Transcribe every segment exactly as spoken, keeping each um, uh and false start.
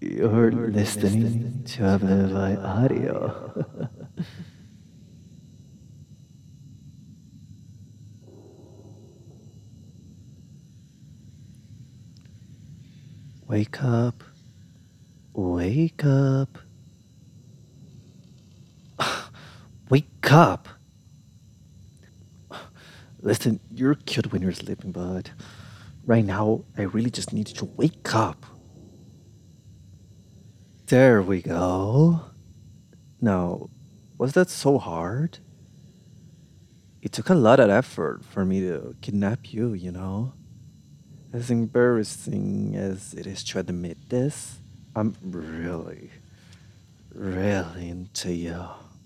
You're listening to Amplify Audio. Wake up, wake up, wake up! Listen, you're cute when you're sleeping, but right now I really just need you to wake up. There we go. Now, was that so hard? It took a lot of effort for me to kidnap you, you know? As embarrassing as it is to admit this, I'm really, really into you.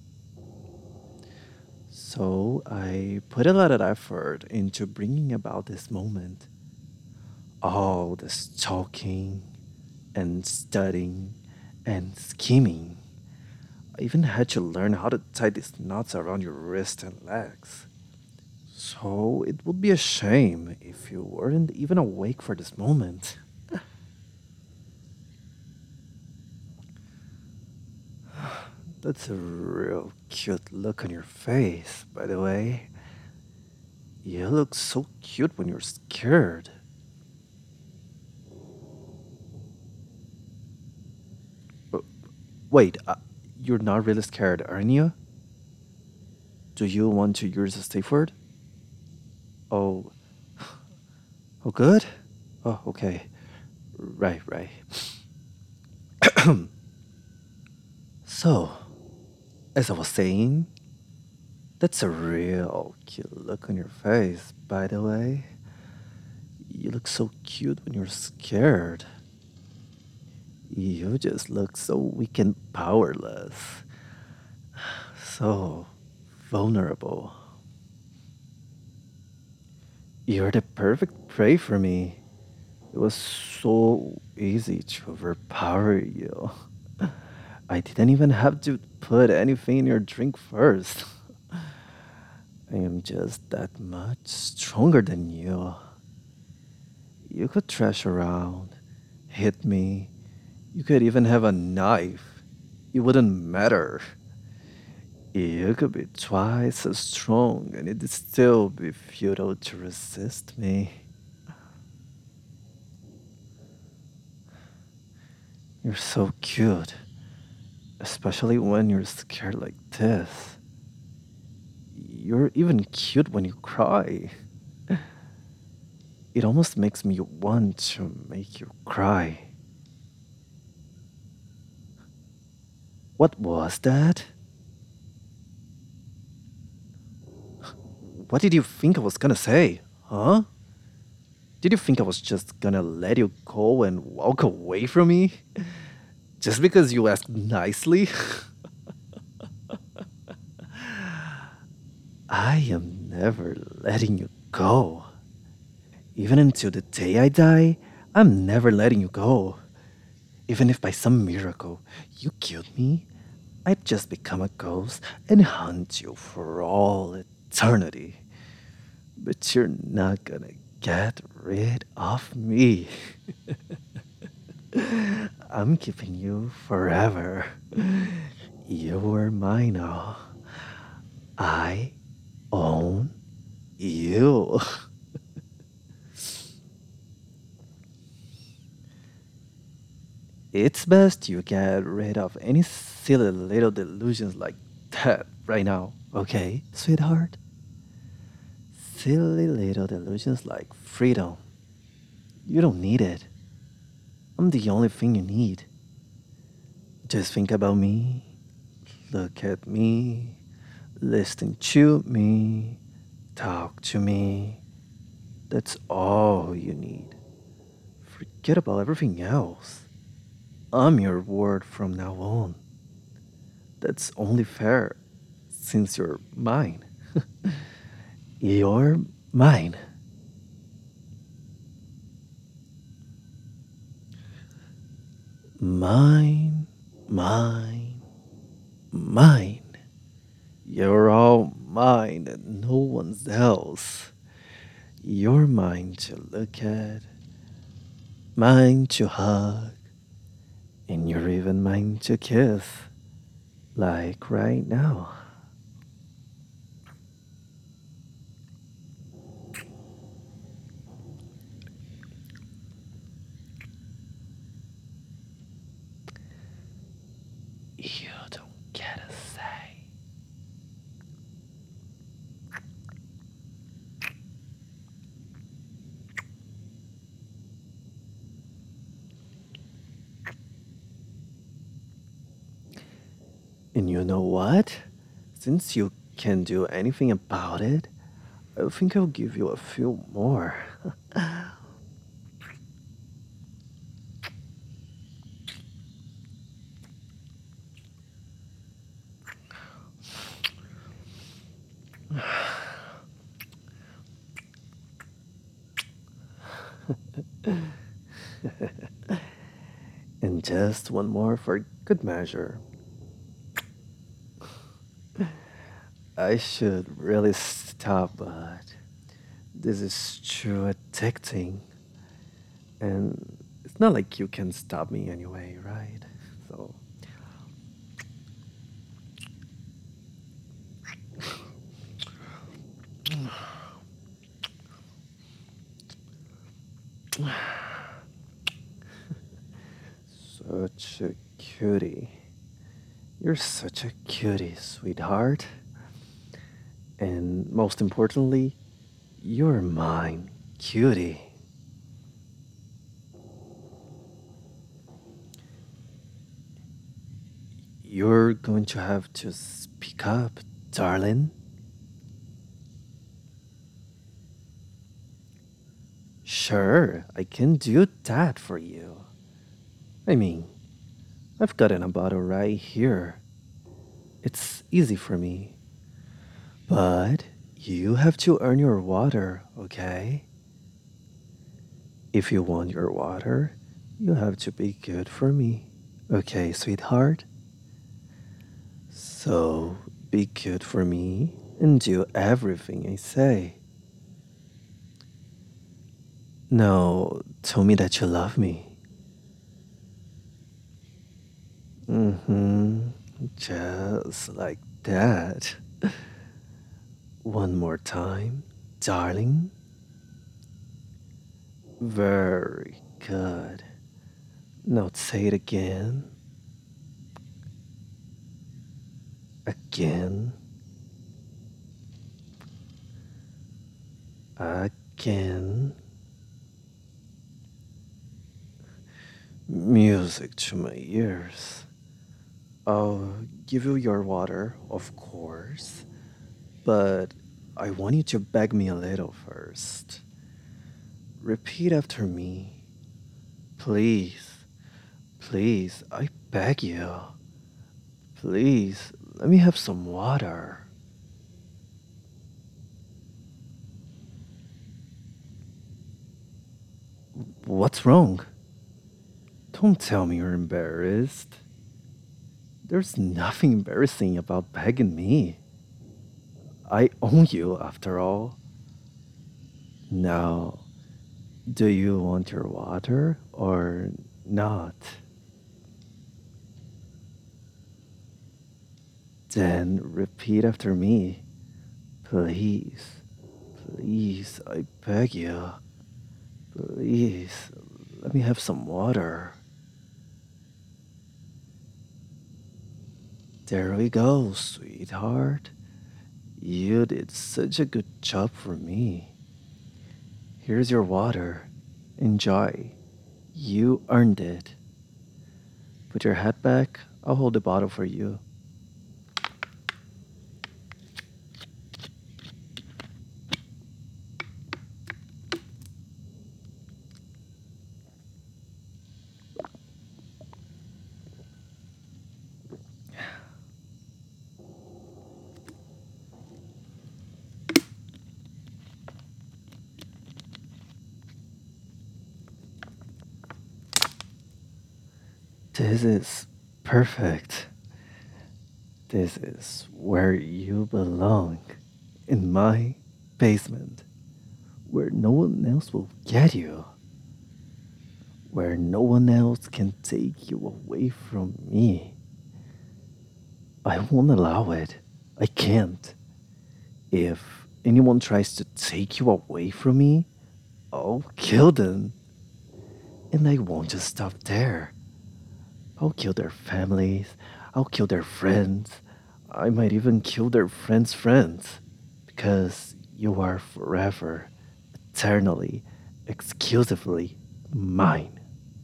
So I put a lot of effort into bringing about this moment. All this talking and studying and scheming. I even had to learn how to tie these knots around your wrist and legs. So it would be a shame if you weren't even awake for this moment. That's a real cute look on your face, by the way. You look so cute when you're scared. Uh, Wait, uh, you're not really scared, aren't you? Do you want to use a safe word? Oh, oh, good? Oh, okay. Right, right. So, as I was saying, that's a real cute look on your face, by the way. You look so cute when you're scared. You just look so weak and powerless. So vulnerable. You're the perfect prey for me. It was so easy to overpower you. I didn't even have to put anything in your drink first. I am just that much stronger than you. You could trash around, hit me. You could even have a knife. It wouldn't matter. You could be twice as strong and it'd still be futile to resist me. You're so cute, especially when you're scared like this. You're even cute when you cry. It almost makes me want to make you cry. What was that? What did you think I was gonna say? Huh? Did you think I was just gonna let you go and walk away from me? Just because you asked nicely? I am never letting you go. Even until the day I die, I'm never letting you go. Even if by some miracle you killed me, I'd just become a ghost and hunt you for all eternity. But you're not gonna get rid of me. I'm keeping you forever. You're mine now. I own you. It's best you get rid of any silly little delusions like that right now, okay, sweetheart? Silly little delusions like freedom. You don't need it. I'm the only thing you need. Just think about me, look at me, listen to me, talk to me. That's all you need. Forget about everything else. I'm your word from now on. That's only fair since you're mine. You're mine. Mine, mine, mine. You're all mine and no one's else. You're mine to look at, mine to hug, And you're even mine to kiss, like right now. You don't get a say. And you know what? Since you can't do anything about it, I think I'll give you a few more. And just one more for good measure. I should really stop, but this is true addicting. And it's not like you can stop me anyway, right? So, such a cutie. You're such a cutie, sweetheart. And most importantly, you're mine, cutie. You're going to have to speak up, darling. Sure, I can do that for you. I mean, I've gotten a bottle right here. It's easy for me. But you have to earn your water, okay? If you want your water, you have to be good for me. Okay, sweetheart? So be good for me and do everything I say. No, tell me that you love me. Mm-hmm. Just like that. One more time, darling. Very good. Now say it again. Again. Again. Music to my ears. I'll give you your water, of course, but I want you to beg me a little first. Repeat after me. Please, please, I beg you. Please, let me have some water. What's wrong? Don't tell me you're embarrassed. There's nothing embarrassing about begging me. I own you, after all. Now, do you want your water or not? Then repeat after me. Please, please, I beg you. Please, let me have some water. There we go, sweetheart. You did such a good job for me. Here's your water. Enjoy. You earned it. Put your head back. I'll hold the bottle for you. This is perfect. This is where you belong. In my basement, where no one else will get you. where no one else can take you away from me. I won't allow it. I can't. If anyone tries to take you away from me, I'll kill them. And I won't just stop there. I'll kill their families. I'll kill their friends. I might even kill their friends' friends. Because you are forever, eternally, exclusively mine.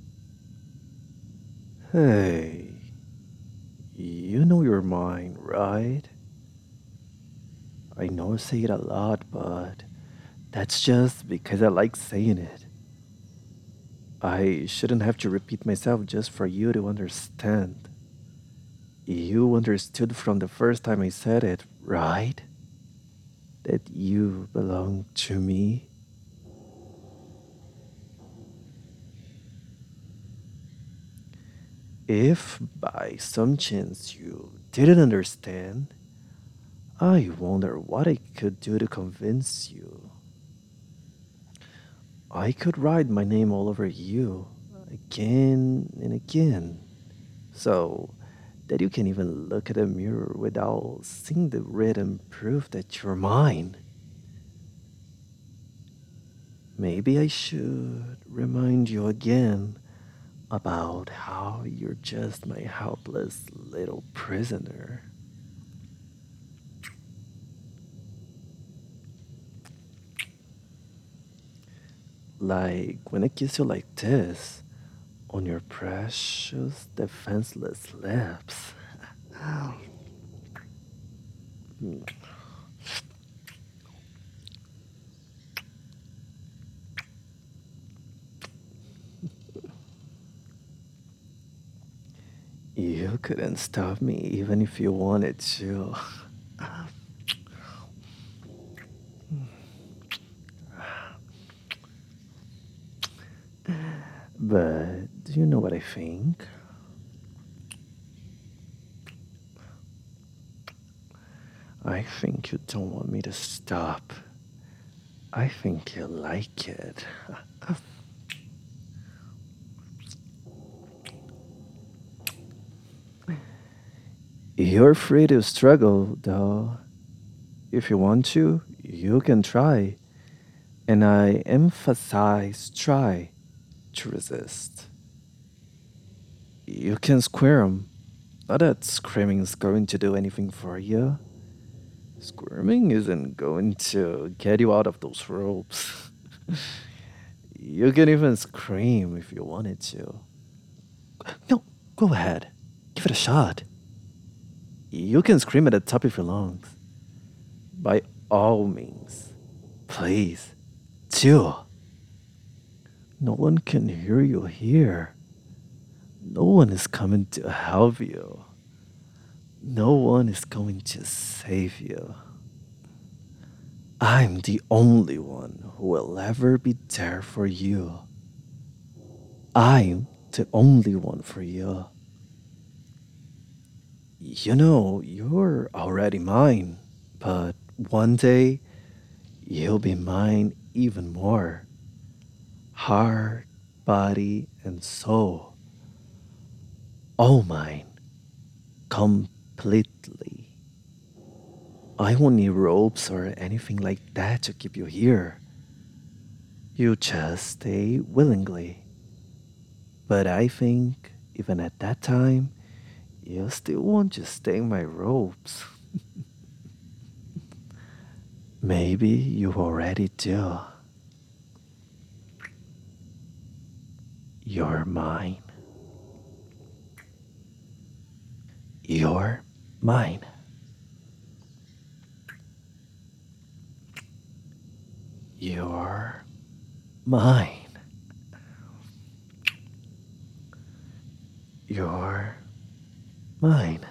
Hey, you know you're mine, right? I know I say it a lot, but that's just because I like saying it. I shouldn't have to repeat myself just for you to understand. You understood from the first time I said it, right? That you belong to me. If by some chance you didn't understand, I wonder what I could do to convince you. I could write my name all over you again and again, so that you can even look at a mirror without seeing the written proof that you're mine. Maybe I should remind you again about how you're just my helpless little prisoner. Like when I kiss you like this on your precious, defenseless lips. You couldn't stop me even if you wanted to. But do you know what I think? I think you don't want me to stop. I think you like it. You're free to struggle, though. If you want to, you can try. And I emphasize try to resist. You can squirm. Not that screaming is going to do anything for you. Squirming isn't going to get you out of those ropes. You can even scream if you wanted to. No, go ahead. Give it a shot. You can scream at the top of your lungs. By all means. Please. Do. No one can hear you here. No one is coming to help you. No one is going to save you. I'm the only one who will ever be there for you. I'm the only one for you. You know, you're already mine, but one day you'll be mine even more. Heart, body, and soul. All mine. Completely. I won't need ropes or anything like that to keep you here. You just stay willingly. But I think, even at that time, you still want to stay in my ropes. Maybe you already do. You're mine. You're mine. You're mine. You're mine.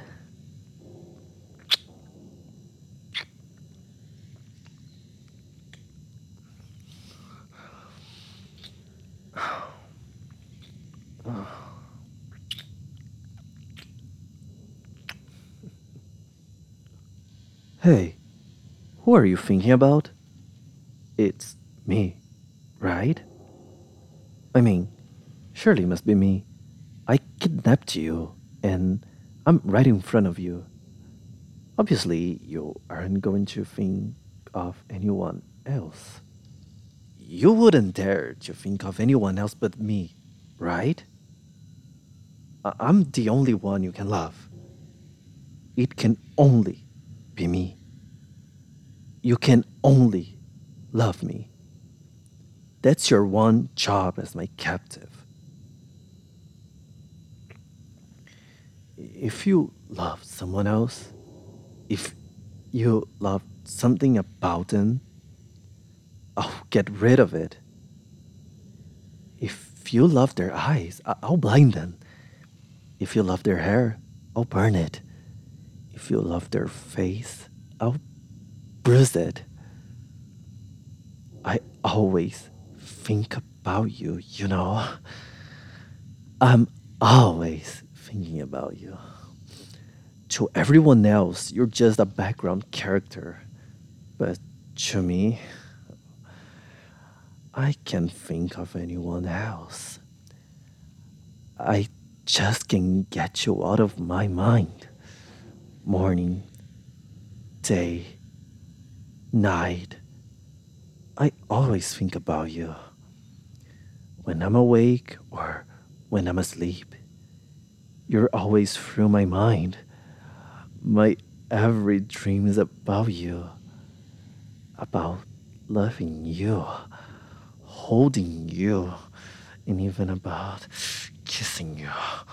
Hey, who are you thinking about? It's me, right? I mean, Surely it must be me. I kidnapped you, and I'm right in front of you. Obviously, you aren't going to think of anyone else. You wouldn't dare to think of anyone else but me, right? I- I'm the only one you can love. It can only be me. You can only love me. That's your one job as my captive. If you love someone else, if you love something about them, I'll get rid of it. If you love their eyes, I- I'll blind them. If you love their hair, I'll burn it. If you love their face, I'll bruise it. I always think about you, you know. I'm always thinking about you. To everyone else, you're just a background character. But to me, I can't think of anyone else. I just can't get you out of my mind. Morning, day, night. I always think about you. When I'm awake or when I'm asleep, you're always through my mind. My every dream is about you, about loving you, holding you, and even about kissing you.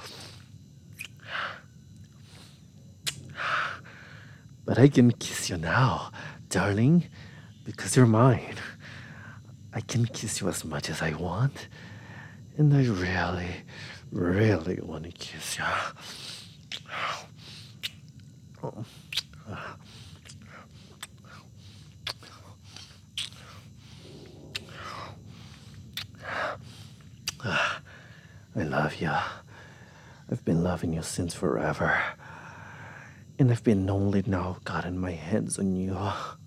But I can kiss you now, darling, because you're mine. I can kiss you as much as I want, and I really, really want to kiss you. I love you. I've been loving you since forever. And I've been only now gotten my hands on you.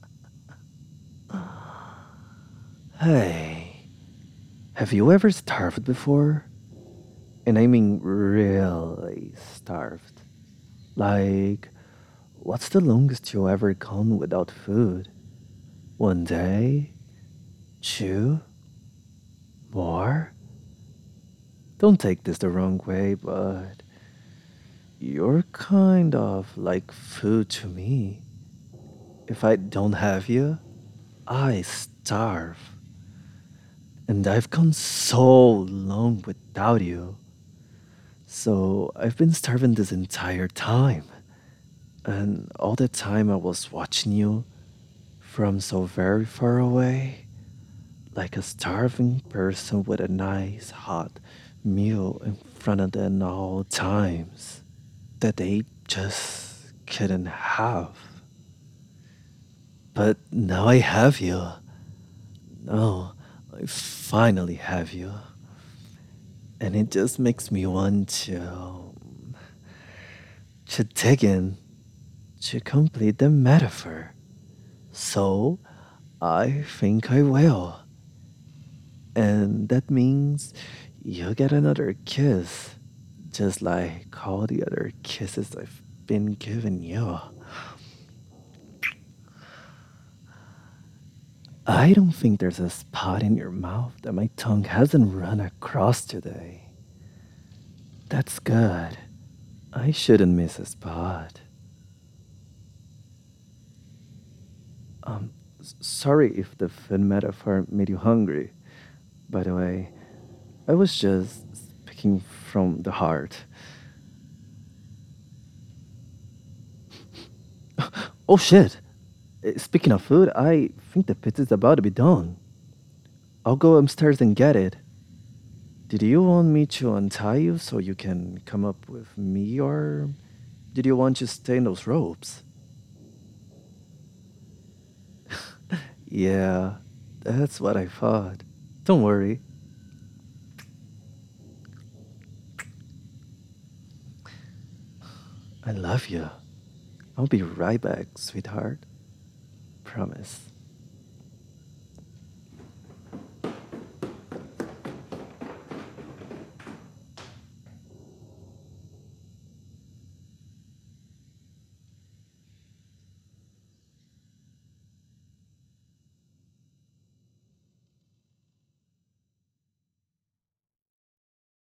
Hey, have you ever starved before? And I mean really starved. Like, what's the longest you ever gone without food? One day? Two? More? Don't take this the wrong way, but you're kind of like food to me. If I don't have you, I starve. And I've gone so long without you. So I've been starving this entire time. And all the time I was watching you from so very far away, like a starving person with a nice hot meal in front of them all times that they just couldn't have. But now I have you. No, I finally have you. And it just makes me want to, to dig in to complete the metaphor. So I think I will. And that means you get another kiss, just like all the other kisses I've been giving you. I don't think there's a spot in your mouth that my tongue hasn't run across today. That's good. I shouldn't miss a spot. Um, s- sorry if the food metaphor made you hungry. By the way, I was just speaking from the heart. Oh shit! Uh, Speaking of food, I think the pizza's about to be done. I'll go upstairs and get it. Did you want me to untie you so you can come up with me, or did you want to stay in those ropes? Yeah, that's what I thought. Don't worry. I love you. I'll be right back, sweetheart. Promise.